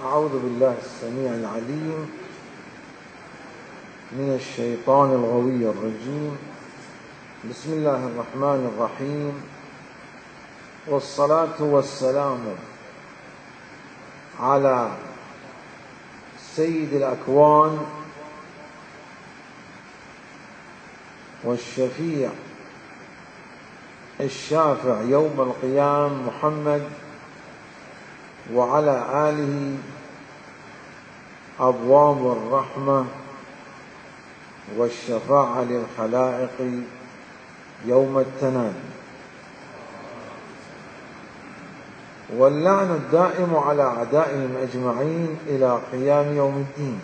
أعوذ بالله السميع العليم من الشيطان الغوي الرجيم. بسم الله الرحمن الرحيم، والصلاة والسلام على سيد الأكوان والشفيع الشافع يوم القيام محمد وعلى آله أبواب الرحمة والشفاعة للخلائق يوم التناد، واللعن الدائم على أعدائهم أجمعين إلى قيام يوم الدين.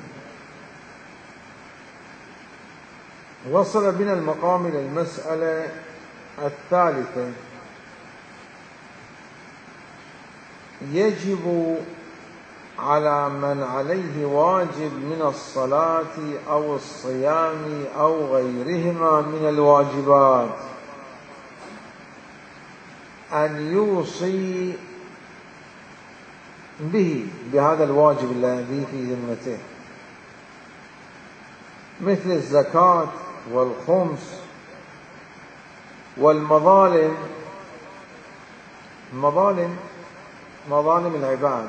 وصل بنا المقام إلى المسألة الثالثة: يجب على من عليه واجب من الصلاة أو الصيام أو غيرهما من الواجبات أن يوصي بهذا الواجب الذي في ذمته، مثل الزكاة والخمس والمظالم. مظالم العباد،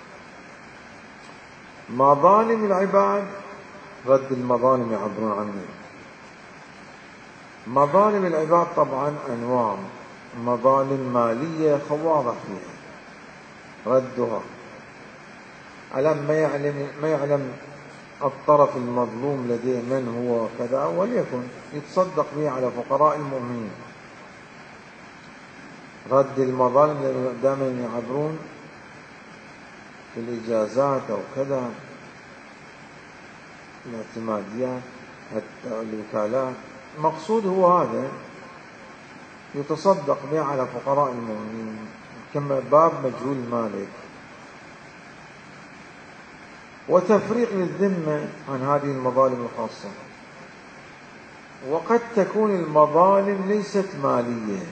مظالم العباد رد المظالم يعبرون عنه. مظالم العباد طبعا أنواع: مظالم مالية واضح فيها ردها، ألم ما يعلم الطرف المظلوم لديه من هو كذا، وليكن يتصدق به على فقراء المؤمنين. رد المظالم دائما يعبرون في الإجازات أو كذا، الاعتماديات، الوكالات، مقصود هو هذا، يتصدق به على فقراء المؤمنين كما باب مجهول مالك. وتفريق للذمة عن هذه المظالم الخاصة. وقد تكون المظالم ليست مالية،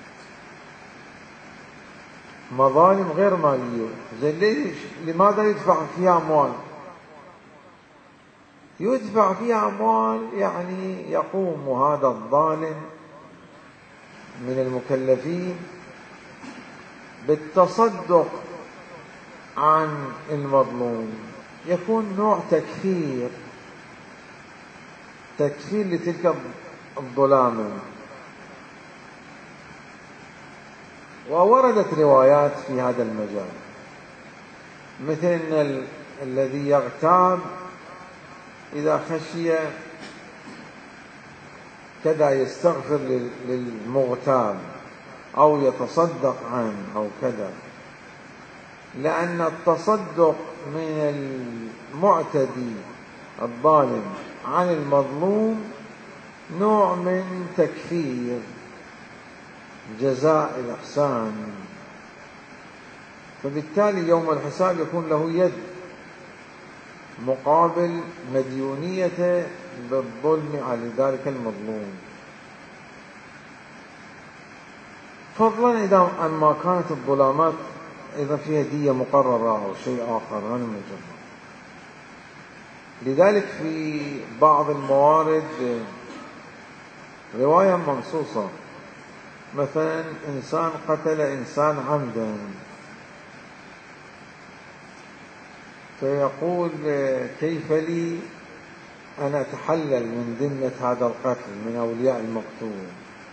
مظالم غير مالية. ليش؟ لماذا يدفع فيها أموال؟ يدفع فيها أموال يعني يقوم هذا الظالم من المكلفين بالتصدق عن المظلوم، يكون نوع تكفير لتلك الظلامة. ووردت روايات في هذا المجال، مثل أن الذي يغتاب إذا خشي كذا يستغفر للمغتاب أو يتصدق عنه أو كذا، لأن التصدق من المعتدي الظالم عن المظلوم نوع من تكفير جزاء الإحسان، فبالتالي يوم الحساب يكون له يد مقابل مديونيته بالظلم على ذلك المظلوم. فضلا إذا أما كانت الظلامات إذا فيها دية مقررة أو شيء آخر غير مجرد. لذلك في بعض الموارد رواية منصوصة، مثلا إنسان قتل إنسان عمدا، فيقول: كيف لي أن أتحلل من ذمة هذا القتل من أولياء المقتول؟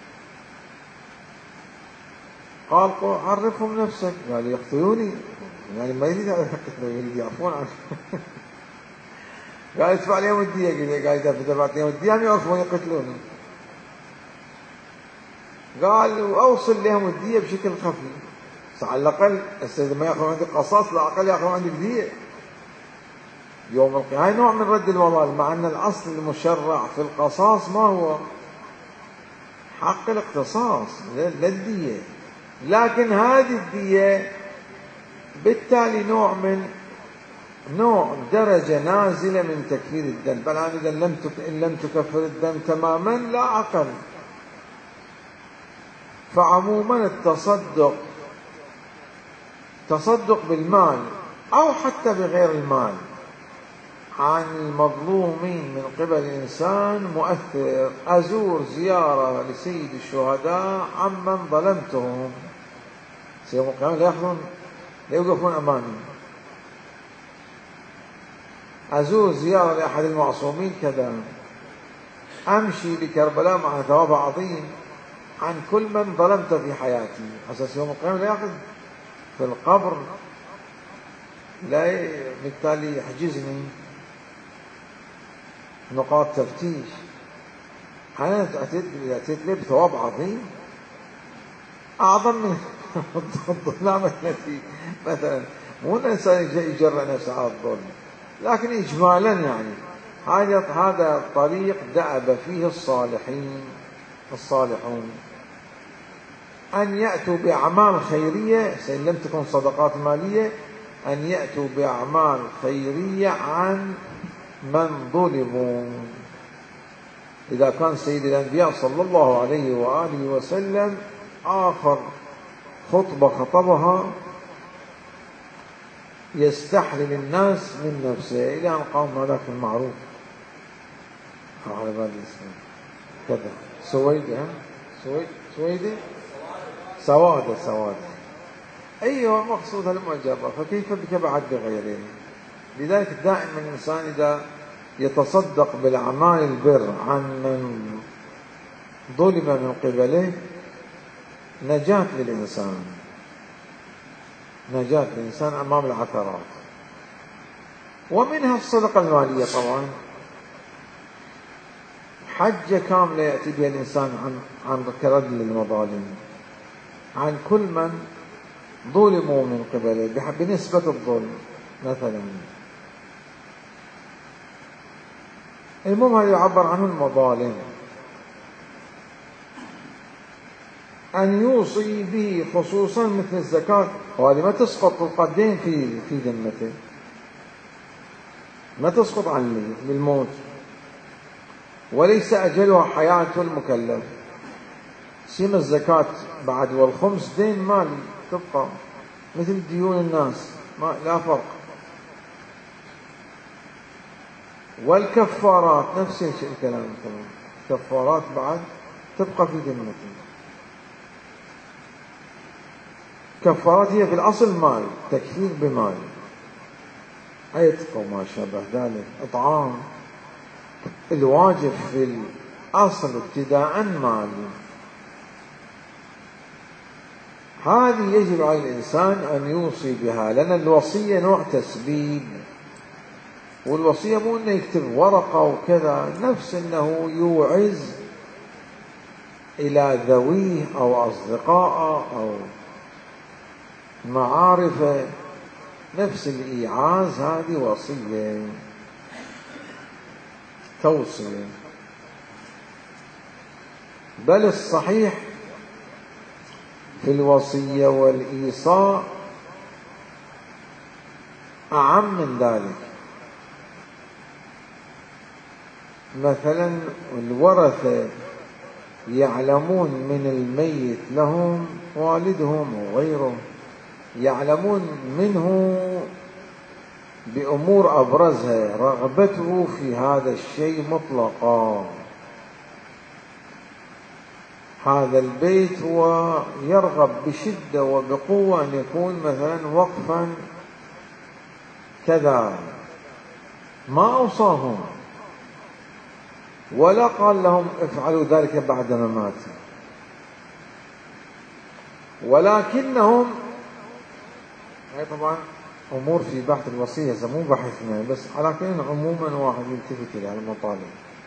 قال: عرفهم نفسك. قال: يقتلوني، يعني ما يريد يريد يعفون عنه. قال: ادفع لهم الدية. قال: إذا دفعت لهم الدية هم يعرفون يقتلوني. قال: وأوصل لهم الدية بشكل خفي، على الأقل إذا ما يأخذون عندك قصاص، على الأقل يأخذون عندك دية يوم القيامة. هاي نوع من رد المظالم، مع أن الأصل المشرع في القصاص ما هو حق الاقتصاص لا الدية، لكن هذه الدية بالتالي نوع درجة نازلة من تكفير الذنب. بل إذا إن لم تكفر الذنب تماما لا أقل. فعموما التصدق بالمال أو حتى بغير المال عن المظلومين من قبل إنسان مؤثر، أزور زيارة لسيد الشهداء عمن ظلمتهم، يوم القيامة لا يوقفون أمامي. أزور زيارة لأحد المعصومين كذا، أمشي لكربلاء مع ثواب عظيم عن كل من ظلمت في حياتي، أساس يوم القيامة لا يأخذ في القبر، لا بالتالي يحجزني نقاط تفتيش. أنا أتيت لي بثواب عظيم أعظم من الظلام التي مثلا، مو الإنسان يجرأ نفسه على الظلم، لكن إجمالا يعني هذا الطريق دأب فيه الصالحون أن يأتوا بأعمال خيرية، إن لم تكن صدقات مالية، أن يأتوا بأعمال خيرية عن من ظلموا. إذا كان سيد الأنبياء صلى الله عليه وآله وسلم آخر خطبة خطبها يستحلل الناس من نفسه إلى أن قام هذاك المعروف على بال الإسلام كذا سوادة أيها مقصود المعجبة، فكيف بك بعد بغيره؟ لذلك دائما الإنسان إذا يتصدق بالأعمال البر عن من ظلم من قبله نجاة للإنسان أمام العثرات. ومنها الصدقة المالية طبعا، حجة كاملة يأتي بها الإنسان عن كرد للمظالم، عن كل من ظلموا من قبله بنسبة الظلم مثلا. المهم هذا يعبر عنه المظالم، أن يوصي به خصوصا مثل الزكاة، وهذه ما تسقط القدين في ذمته، ما تسقط عنه بالموت، وليس أجلها حياة المكلف. سيما الزكاة بعد والخمس دين مالي تبقى مثل ديون الناس، لا فرق. والكفارات نفس الشيء الكلام، الكفارات بعد تبقى في ذمته. كفارات هي في الأصل مال، تكفير بمال، عتق وما شابه ذلك، إطعام. الواجب في الأصل ابتداء مال. هذه يجب على الإنسان أن يوصي بها، لأن الوصية نوع تسبيب، والوصية مو أنه يكتب ورقة وكذا، نفس أنه يوعز إلى ذويه أو أصدقائه أو معارفه، نفس الإيعاز، هذه وصية توصية. بل الصحيح في الوصية والإيصاء أعم من ذلك. مثلا الورثة يعلمون من الميت لهم والدهم وغيره، يعلمون منه بأمور أبرزها رغبته في هذا الشيء مطلقا. هذا البيت هو يرغب بشدة وبقوة أن يكون مثلا وقفا كذا، ما أوصاهم ولا قال لهم افعلوا ذلك بعد ممات، ولكنهم، هي طبعا أمور في بحث الوصية مو بحثنا، بس على كل عموما واحد يلتفت إلى المطالب،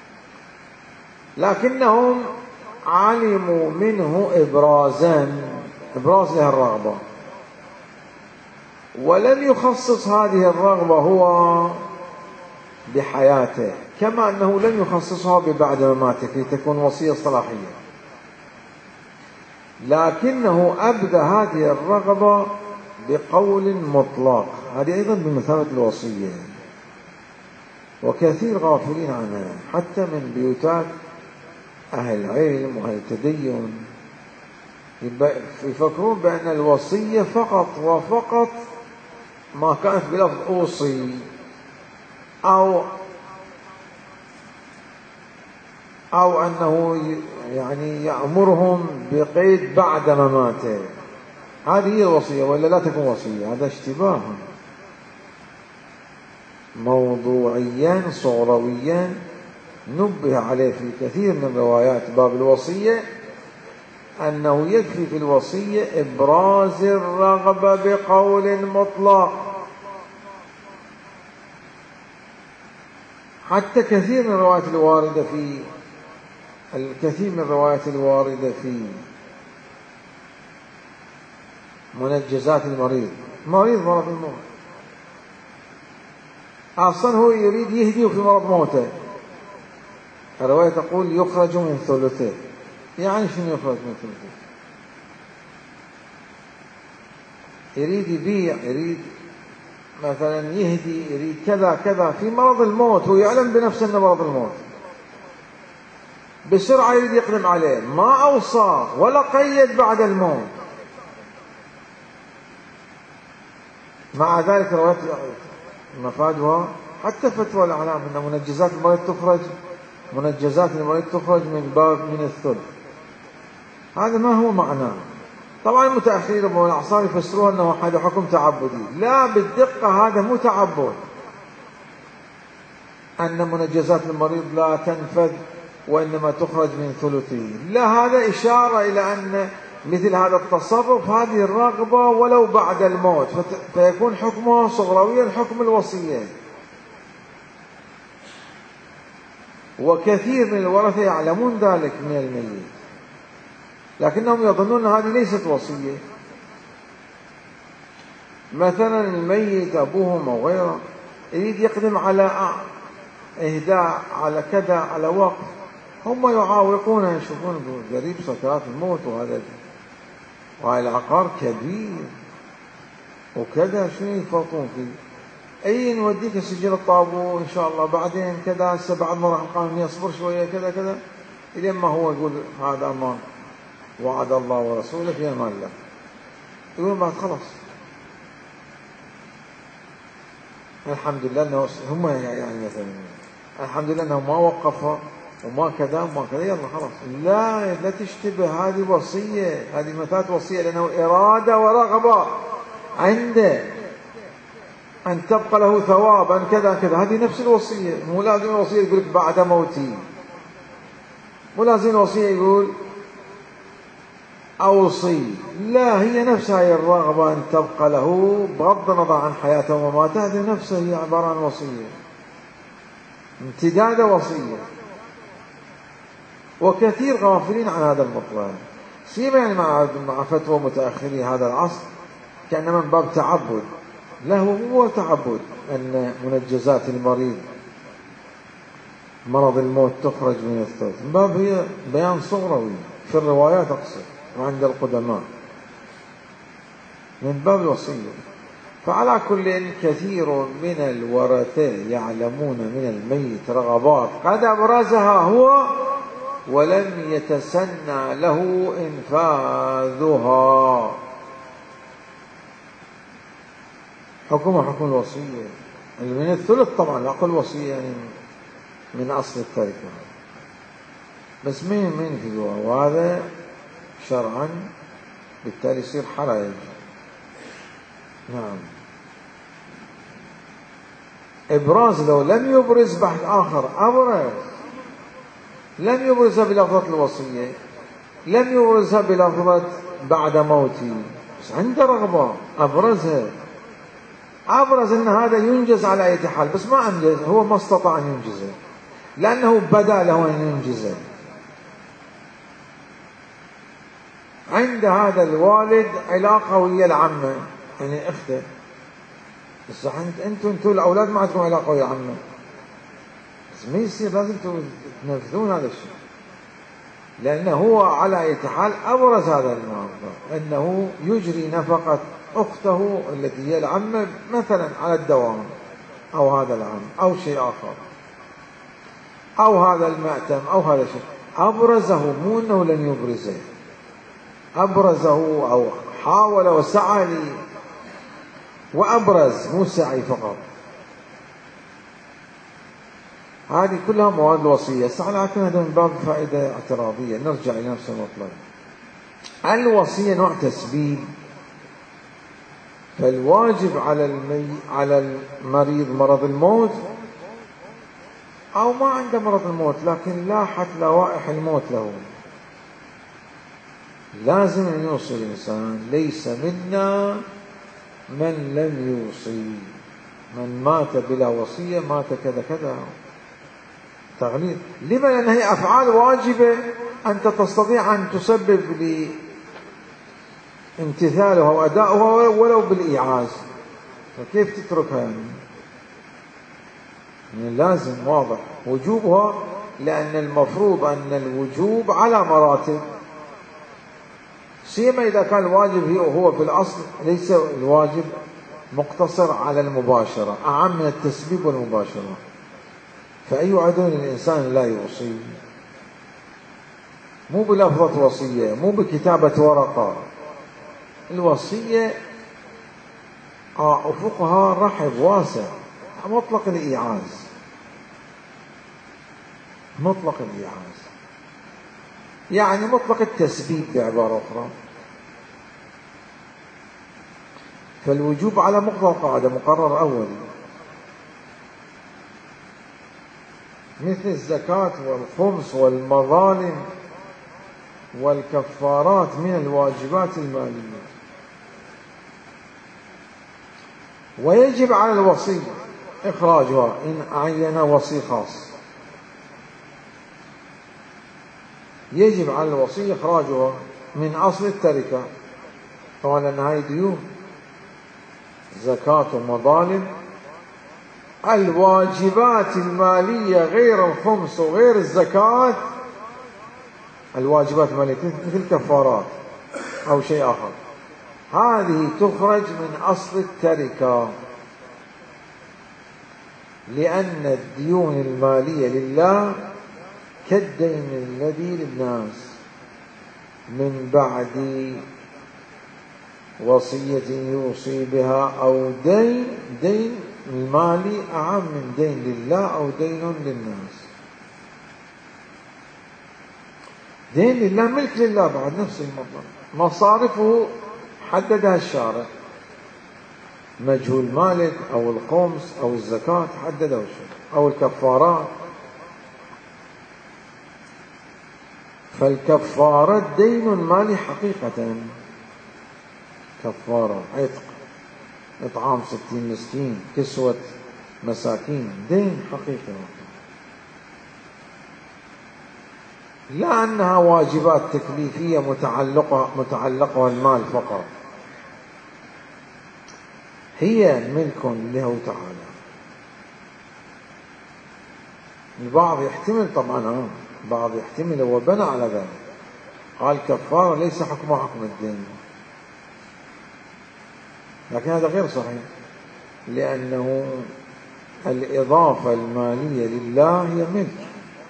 لكنهم علموا منه إبراز له الرغبة، ولم يخصص هذه الرغبة هو بحياته، كما أنه لم يخصصها ببعد مماته لتكون وصية صلاحية، لكنه أبدى هذه الرغبة بقول مطلق. هذه أيضا بمثابة الوصية، وكثير غافلين عنها حتى من بيوتات أهل العلم وأهل التدين، يفكرون بأن الوصية فقط وفقط ما كانت بلفظ أوصي أو أنه يعني يأمرهم بقيد بعد مماته، هذه هي الوصية ولا لا تكون وصية؟ هذا اشتباه موضوعيا صغرويا نبه عليه في كثير من روايات باب الوصية، أنه يكفي في الوصية إبراز الرغبة بقول مطلق. حتى كثير من الروايات الواردة في منجزات المريض، مرض الموت، أصلا هو يريد يهديه في مرض موته، الرواية تقول يخرج من ثلثه. يعني شنو يخرج من ثلثه؟ يريد يبيع، يريد مثلا يهدي، يريد كذا كذا في مرض الموت، هو يعلم بنفسه أنه مرض الموت، بسرعة يريد يقدم عليه، ما أوصى ولا قيد بعد الموت. مع ذلك رواية مفادها حتى فتوى الأعلام أن منجزات المريض تخرج من الثلث. هذا ما هو معناه. طبعا المتأخرين والأعصار يفسروها أنه هذا حكم تعبدي، لا بالدقة هذا مو تعبد، أن منجزات المريض لا تنفذ وإنما تخرج من ثلثه، لا، هذا إشارة إلى أن مثل هذا التصرف، هذه الرغبة ولو بعد الموت، فيكون حكمها صغرويا حكم الوصية. وكثير من الورثة يعلمون ذلك من الميت، لكنهم يظنون هذه ليست وصية. مثلا الميت أبوهم أو غيره يريد يقدم على إهداء، على كذا، على وقف، هم يعاوقونه، يشوفون قريب سكرات الموت، وهذا العقار كبير وكذا، شنو يفرطون فيه؟ أي نوديك سجل الطابور إن شاء الله بعدين كذا، هسه بعد ما راح القانون يصبر شوية كذا كذا، إلى ما هو يقول هذا أمان وعد الله ورسوله في أمان الله، يقول بعد خلاص الحمد لله أنه هم يعني مثلا الحمد لله أنه ما وقفها وما كذا وما كذا، يلا خلاص. لا تشتبه، هذه وصية، هذه مثات وصية، لأنه إرادة ورغبة عنده أن تبقى له ثوابا كذا كذا، هذه نفس الوصية. مو لازم الوصية يقول لك بعد موتي، مو لازم الوصية يقول أوصي، لا، هي نفسها هي الرغبة أن تبقى له بغض النظر عن حياته ومماته، هذه نفسها هي عبارة عن وصية، امتداد وصية. وكثير غافلين عن هذا المطلب، سيما يعني مع فتوى متأخري هذا العصر كأنما من باب تعبد. لا، هو تعبد أن منجزات المريض مرض الموت تخرج من الثلث، من باب هي بيان صغروي في الروايات أقصد وعند القدماء، من باب الوصية. فعلى كل، كثير من الورثة يعلمون من الميت رغبات قد أبرزها هو ولم يتسنى له إنفاذها، حكمها حكم الوصية من الثلث طبعا، لا أقول وصية يعني من أصل التركة، بس مين في جوا، وهذا شرعا بالتالي يصير حرج. نعم. إبراز، لو لم يبرز بحث آخر، أبرز، لم يبرزها بلفظة الوصية، لم يبرزها بلفظة بعد موتي، بس عنده رغبة أبرزها، أبرز أن هذا ينجز على أي حال، بس ما أنجز، هو ما استطاع أن ينجزه لأنه بدا له أن ينجزه. عند هذا الوالد علاقة ويا العمة، يعني أخته، بس أنتم الأولاد ما عندكم علاقة ويا العمة، بس ما يصير، لازم تنفذون هذا الشيء، لأنه هو على أي حال أبرز هذا الموضوع، أنه يجري نفقة أخته التي هي العمة مثلا على الدوام، أو هذا العم، أو شيء آخر، أو هذا المأتم، أو هذا الشيء، أبرزه، مو أنه لم يبرزه، أبرزه أو حاول وسعى وأبرز، مو سعي فقط. هذه كلها مواد الوصية. لكن هذا من باب فائدة اعتراضية. نرجع إلى نفس المطلب. الوصية نوع تسبيب، فالواجب على المريض مرض الموت أو ما عنده مرض الموت لكن لاحت لوائح الموت له، لازم أن يوصي الإنسان. ليس منا من لم يوصي، من مات بلا وصية مات كذا كذا. تغليظ. لما؟ لأن هي أفعال واجبة أنت تستطيع أن تسبب لامتثالها وأداؤها ولو بالإيعاز، فكيف تتركها يعني لازم واضح وجوبها، لأن المفروض أن الوجوب على مراتب، سيما إذا كان الواجب هو في الأصل ليس الواجب مقتصر على المباشرة، أعم من التسبيب والمباشرة. فأي عدو الإنسان لا يوصي، مو بلفظة وصية، مو بكتابة ورقة. الوصية أفقها رحب واسع، مطلق الإيعاز، مطلق الإيعاز يعني مطلق التسبيب بعبارة أخرى. فالوجوب على مقتضى القاعدة مقرر أولي، مثل الزكاة والخمس والمظالم والكفارات من الواجبات المالية. ويجب على الوصي إخراجها إن عين وصي خاص، يجب على الوصي إخراجها من أصل التركة، طبعا لأن هاي ديون، زكاة ومظالم. الواجبات المالية غير الخمس وغير الزكاة، الواجبات المالية مثل الكفارات أو شيء آخر، هذه تخرج من أصل التركة، لأن الديون المالية لله كالدين الذي للناس من بعد وصية يوصي بها أو دين المالي أعم من دين لله أو دين للناس. دين لله ملك لله بعد نفس المطلب، مصارفه حددها الشارع، مجهول مالك أو الخمس أو الزكاة حددها الشارع أو الكفارات. فالكفارة دين مالي حقيقة، كفارة عتق، إطعام 60 مسكين، كسوة مساكين، دين حقيقي، لا أنها واجبات تكليفية متعلقها المال فقط، هي ملك له تعالى. البعض يحتمل طبعا، بعض يحتمل وبنى على ذلك، قال كفارة ليس حكمها حكم الدين، لكن هذا غير صحيح، لأنه الإضافة المالية لله هي ملك،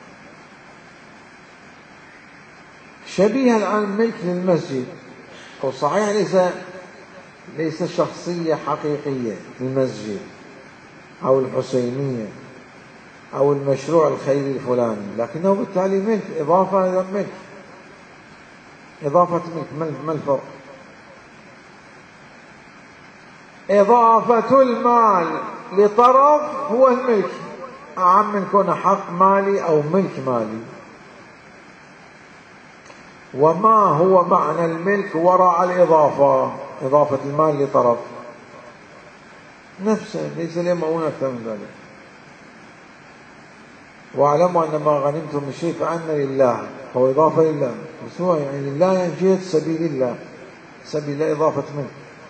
شبيهة الآن ملك للمسجد، أو صحيح ليس شخصية حقيقية المسجد أو الحسينية أو المشروع الخيري الفلاني، لكنه بالتالي ملك، إضافة إلى ملك، إضافة ملك. ما الفرق؟ إضافة المال لطرف هو الملك، أعم من كونه حق مالي أو ملك مالي. وما هو معنى الملك وراء الإضافة؟ إضافة المال لطرف نفسه، ليس له مؤونة أكثر من ذلك. واعلموا أن ما غنمتم من شيء فأن لله، هو إضافة لله، بس هو يعني لله يعني جهة سبيل الله، سبيل الله إضافة ملك.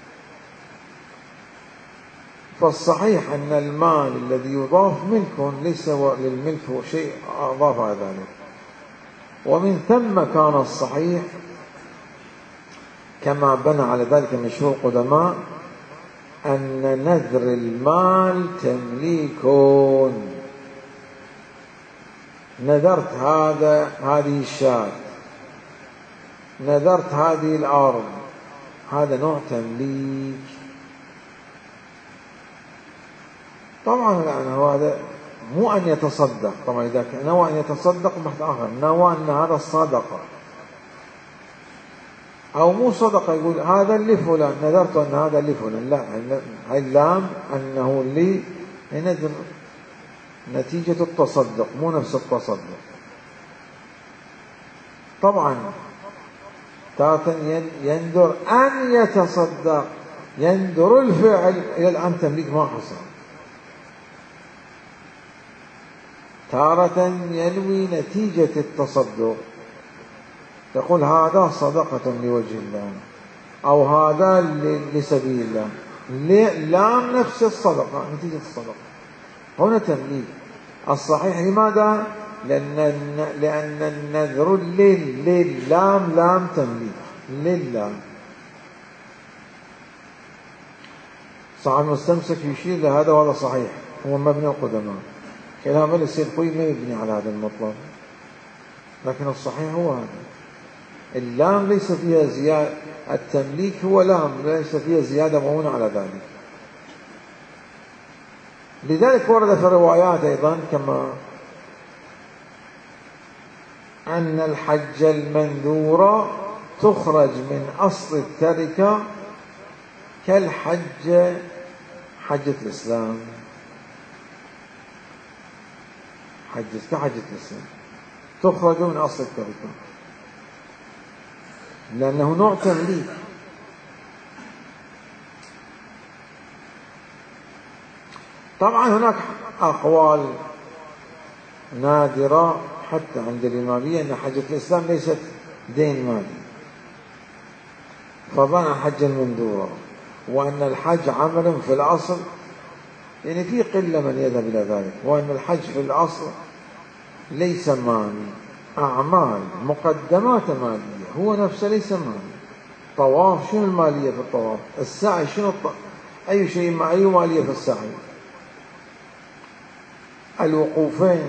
فالصحيح أن المال الذي يضاف ملك، ليس للملك شيء أضاف على ذلك. ومن ثم كان الصحيح كما بنى على ذلك مشهور القدماء أن نذر المال تمليك، نذرت هذه الشاة، نذرت هذه الأرض، هذا نوع تمليك. طبعا يعني هذا مو أن يتصدق، طبعا إذا نوى أن يتصدق بحث آخر، نوى أن هذا الصدقة أو مو صدقة، يقول هذا لفلان، نذرت أن هذا لفلان، لا، هاي اللام أنه لي نذر نتيجة التصدق، مو نفس التصدق. طبعا تارة يندر أن يتصدق، يندر الفعل، إلى الآن تمليك ما حصل. تارة ينوي نتيجة التصدق، تقول هذا صدقة لوجه الله أو هذا لسبيل الله، لا نفس الصدقة، نتيجة الصدقة هنا تمليك. الصحيح لماذا؟ لأن النذر للام لام تمليك لله. صاحب المستمسك يشير لهذا وهذا صحيح، هو مبني القدماء، كلام السيد خوي ما يبني على هذا المطلب، لكن الصحيح هو هذا. اللام ليس فيها زيادة، التمليك هو لام ليس فيها زيادة معونة على ذلك. لذلك ورد في الروايات أيضا كما أن الحج المنذور تخرج من أصل التركة كالحج، حجة الإسلام، كحجة الإسلام تخرج من أصل التركة لأنه نوع تمليك. طبعا هناك أقوال نادرة حتى عند الإمامية أن حجة الإسلام ليست دين مالي فضلا عن حج المندورة، وأن الحج عمل في الأصل، يعني في قلة من يذهب إلى ذلك، وأن الحج في الأصل ليس مالي، أعمال مقدمات مالية، هو نفسه ليس مالي. طواف، شنو المالية في الطواف؟ السعي، شنو أي شيء، أي مالية في السعي؟ الوقوفين،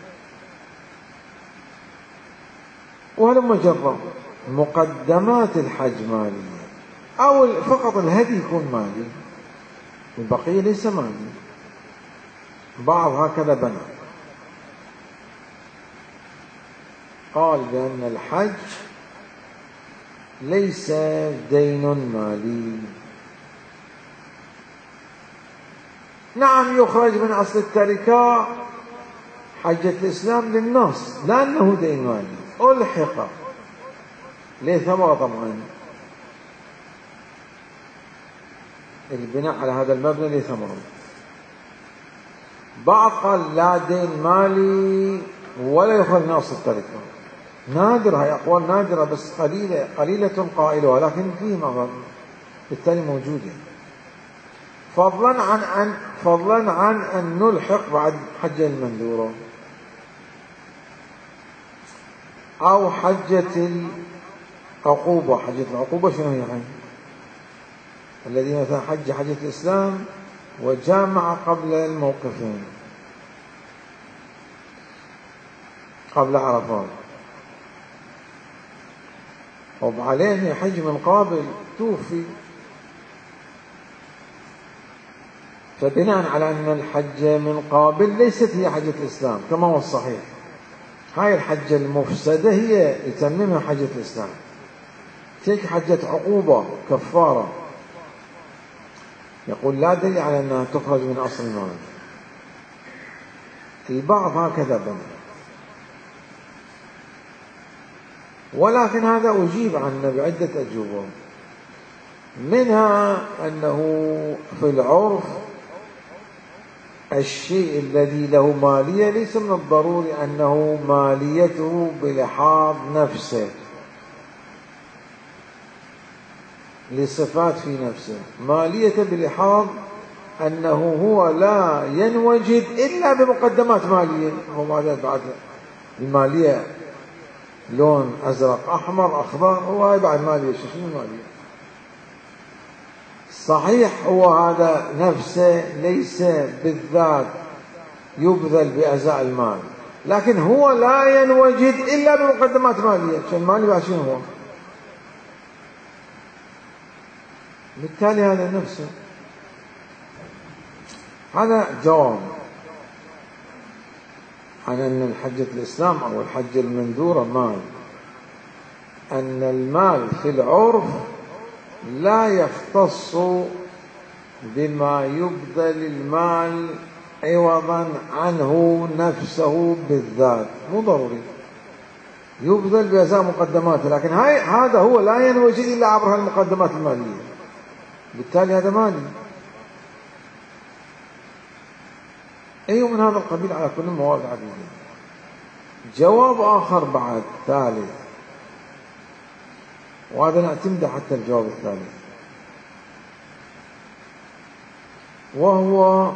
ولما جرب مقدمات الحج مالية، أو فقط الهدي يكون مالي، البقية ليس مالي. بعض هكذا بنى، قال بأن الحج ليس دين مالي. نعم يخرج من أصل التركة حجة الإسلام للنص لأنه دين مالي، ألحق ليه ثمرة. طبعا البناء على هذا المبنى ليه ثمرة. بعض قال لا دين مالي ولا يخرج من أصل التركة، نادر، هي أقوال نادرة بس قليلة قائلها، لكن فيه مغرب بالتالي موجودة. فضلا عن أن نلحق بعد حجة المندورة أو حجة العقوبة. حجة العقوبة شنو هي؟ الذي مثلا حج حجة الإسلام وجامع قبل الموقفين، قبل عرفات، وبعدين يحج من قابل توفي. فبناء على أن الحج من قابل ليست هي حجة الإسلام كما هو الصحيح، هاي الحجة المفسدة هي يتممها حجة الإسلام، تلك حجة عقوبة كفارة. يقول لا دليل على أنها تخرج من أصل المال. البعض هكذا بنى، ولكن هذا أجيب عنه بعدة أجوبة، منها أنه في العرف الشيء الذي له مالية ليس من الضروري أنه ماليته بلحاظ نفسه، لصفات في نفسه، مالية بلحاظ أنه هو لا ينوجد إلا بمقدمات مالية. بعد المالية لون أزرق أحمر أخضر، هو بعد مالية، شنو مالية؟ صحيح هو هذا نفسه ليس بالذات يبذل بأزاء المال، لكن هو لا ينوجد إلا بمقدمات مالية. شو المالي بعد شنو هو؟ بالتالي هذا نفسه. هذا جواب عن أن الحجة الإسلام أو الحجة المندورة مال، أن المال في العرف لا يختص بما يبذل المال عوضا عنه نفسه بالذات، مو ضروري يبذل بأساء مقدماته، لكن هذا هو لا ينوي شيء إلا عبر المقدمات المالية، بالتالي هذا مالي. أي من هذا القبيل على كل موارد عديدة. جواب آخر بعد ثالث، وهذا نعتمد حتى الجواب الثالث، وهو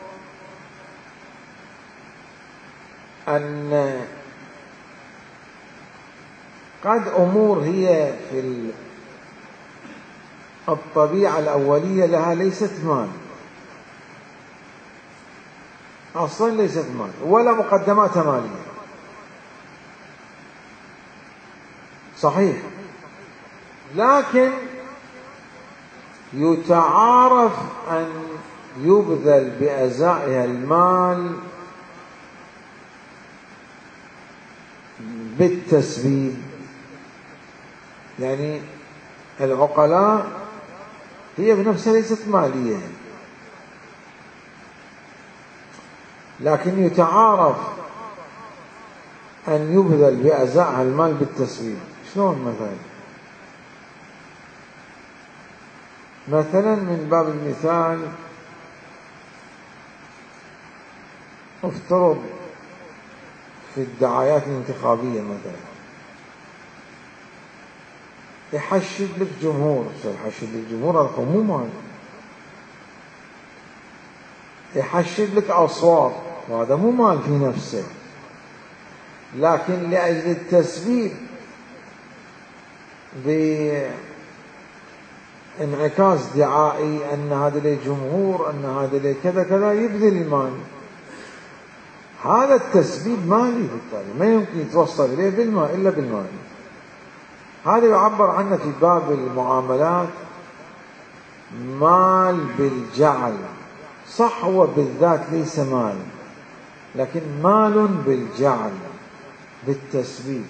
أن قد أمور هي في الطبيعة الأولية لها ليست مال، أصلا ليست مال ولا مقدمات مالية، صحيح، لكن يتعارف أن يبذل بأزائها المال بالتسبيب. يعني العقلاء هي بنفسها ليست مالية، لكن يتعارف أن يبذل بأزائها المال بالتسبيب. شلون مثلا من باب المثال، افترض في الدعايات الانتخابية مثلا يحشد لك جمهور، يحشد لك جمهور هذا مو مال، يحشد لك أصوات وهذا مو مال في نفسه، لكن لأجل التسبيب بانعكاس دعائي أن هذا لي جمهور، أن هذا لي كذا كذا، يبذل المال. هذا التسبيب مالي، بالتالي ما يمكن يتوصل إليه بالمال إلا بالمال. هذا يعبر عنه في باب المعاملات مال بالجعل، صح هو بالذات ليس مال، لكن مال بالجعل بالتسبيب.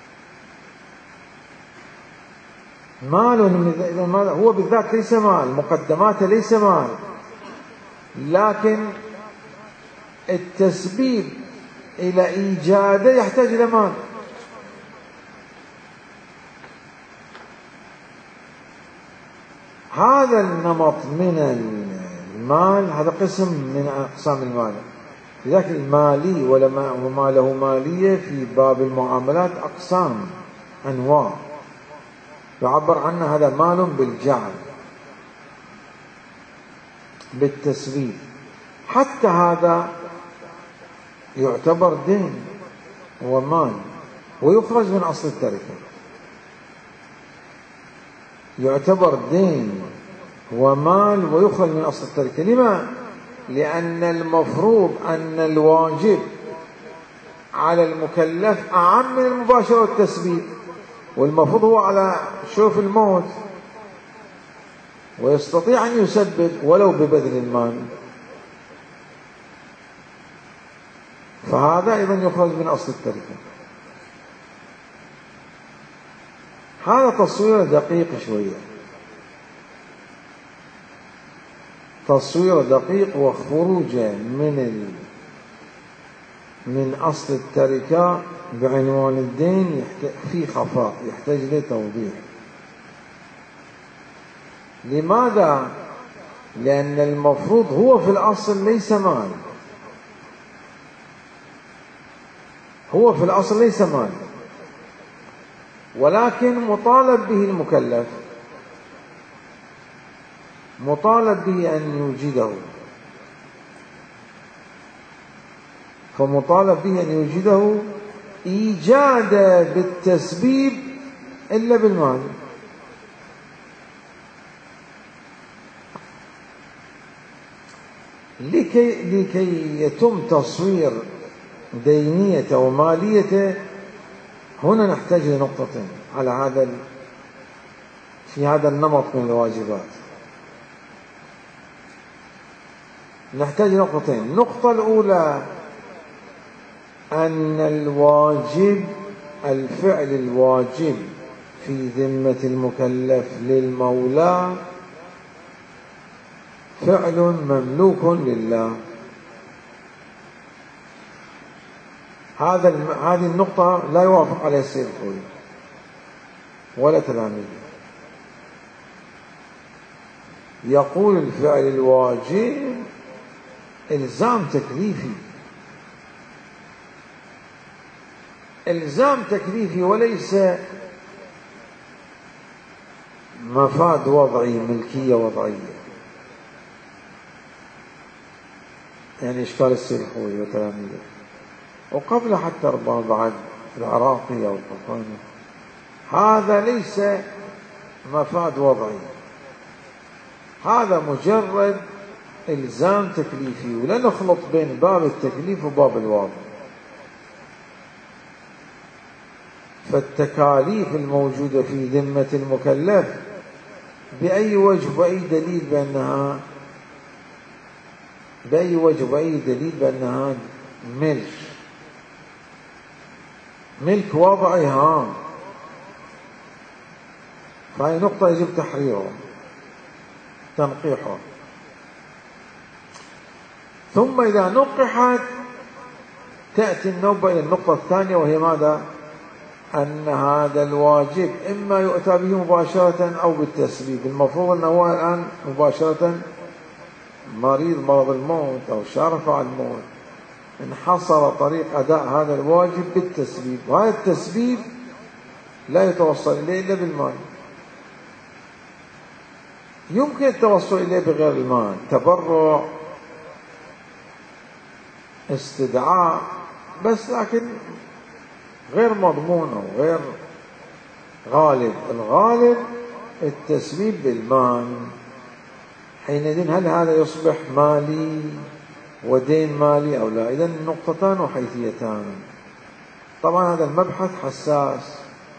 مال هو بالذات ليس مال، مقدماته ليس مال، لكن التسبيب إلى إيجاده يحتاج إلى مال. هذا النمط من المال هذا قسم من أقسام المال، لذلك المالي وما له مالية في باب المعاملات أقسام أنواع يعبر عنه هذا مال بالجعل بالتسبيب. حتى هذا يعتبر دين ومال ويخرج من أصل التركة، يعتبر دين ومال ويخرج من أصل التركة. لما؟ لأن المفروض أن الواجب على المكلف أعم من المباشرة والتسبيب، والمفروض هو على شوف الموت ويستطيع أن يسبب ولو ببذل المال، فهذا أيضا يخرج من أصل التركة. هذا تصوير دقيق شوية، تصوير دقيق وخروجه من أصل التركة بعنوان الدين في خفاء يحتاج لتوضيح. لماذا؟ لأن المفروض هو في الأصل ليس مال، هو في الأصل ليس مال، ولكن مطالب به المكلف، مطالب به أن يوجده، فمطالب به أن يوجده إيجاده بالتسبيب إلا بالمال. لكي يتم تصوير دينيته وماليته هنا نحتاج لنقطتين على في هذا النمط من الواجبات. نحتاج نقطتين. النقطة الأولى أن الواجب، الفعل الواجب في ذمة المكلف للمولى فعل مملوك لله. هذه النقطة لا يوافق عليها السيد الخوئي ولا تلاميذه. يقول الفعل الواجب إلزام تكليفي، إلزام تكليفي وليس مفاد وضعي، ملكية وضعية. يعني إشكال السيد الخوئي وتلاميذه، وقبل حتى ربما بعد العراقي أو القحطاني، هذا ليس مفاد وضعي، هذا مجرد إلزام تكليفي، ولا نخلط بين باب التكليف وباب الوضع. فالتكاليف الموجودة في ذمة المكلف بأي وجه وأي دليل بأنها ملك وضعي هام. فهي نقطة يجب تحريرها، تنقيحها. ثم إذا نقحت تأتي النوبة إلى النقطة الثانية، وهي ماذا؟ أن هذا الواجب إما يؤتى به مباشرة أو بالتسبيب. المفروض أنه هو الآن مباشرة مرض الموت أو شارف على الموت، انحصر طريق أداء هذا الواجب بالتسبيب، وهذا التسبيب لا يتوصل إليه إلا بالمال. يمكن التوصل إليه بغير المال، تبرع، استدعاء، بس لكن غير مضمون أو غير غالب. الغالب التسبيب بالمال. حينئذ هل هذا يصبح مالي ودين مالي أو لا؟ إذن نقطتان وحيثيتان. طبعا هذا المبحث حساس،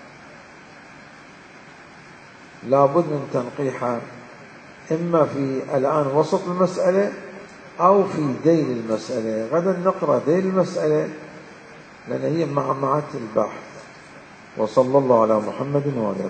لابد من تنقيحه، إما في الآن وسط المسألة أو في ذيل المسألة. غدا نقرأ ذيل المسألة لأن هي معمعة البحث. وصلى الله على محمد وعلى